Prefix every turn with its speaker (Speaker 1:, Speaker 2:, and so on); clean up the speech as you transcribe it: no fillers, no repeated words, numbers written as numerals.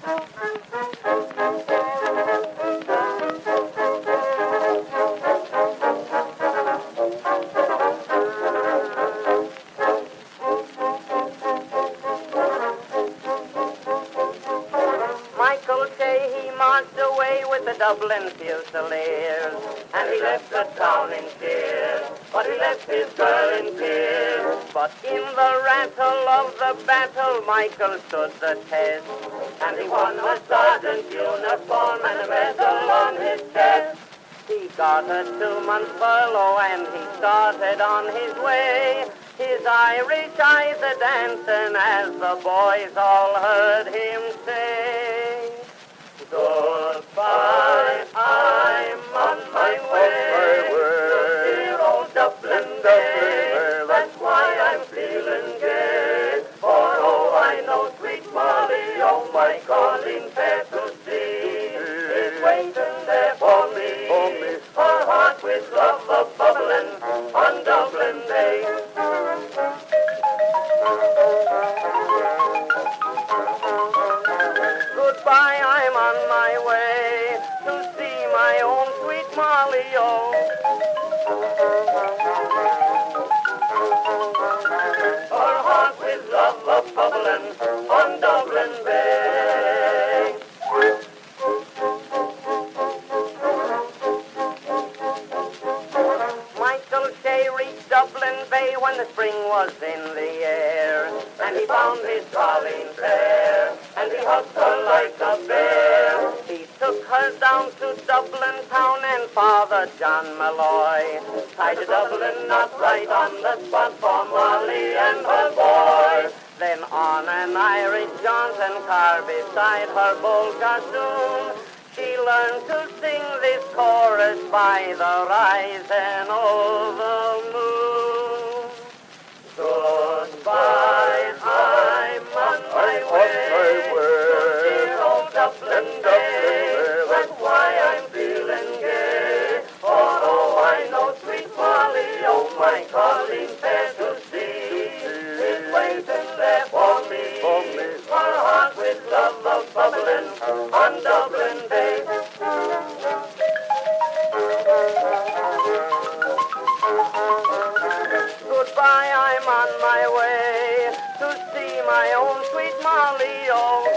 Speaker 1: Michael Shea, he marched away with the Dublin Fusiliers, and he left the town in tears, but he left his girl in tears. But in the rattle of the battle, Michael stood the test, and he won a sergeant's uniform and a medal on his chest. He got a 2-month furlough and he started on his way, his Irish eyes a-dancing as the boys all heard him say, "Goodbye, I'm on my way to dear old Dublin Bay. That's why I'm feeling gay, for oh, I know sweet Molly, oh, my calling fair to see, is waiting there for me, her heart with love a-bubbling on Dublin Bay." Goodbye, I'm on my way to see my own sweet Molly, oh. Her heart with love a-bubbling on Dublin Bay. Michael Shea reached Dublin Bay when the spring was in the air, and he found his Colleen fair, and he hugged her like a bear. He took her down to Dublin town, and Father John Malloy tied a Dublin knot right on the spot for Molly and her boy. Then on an Irish Johnson car beside her bold gossoon, she learned to sing this chorus by the rising of the moon. Goodbye, I'm on my way to dear old Dublin Bay. That's why I'm feeling gay, for oh, I know sweet Molly, oh, my calling fair to see, is waiting there for me, her heart with love a-bubbling on Dublin Bay. Goodbye, I'm on my way to see my own sweet Molly, oh.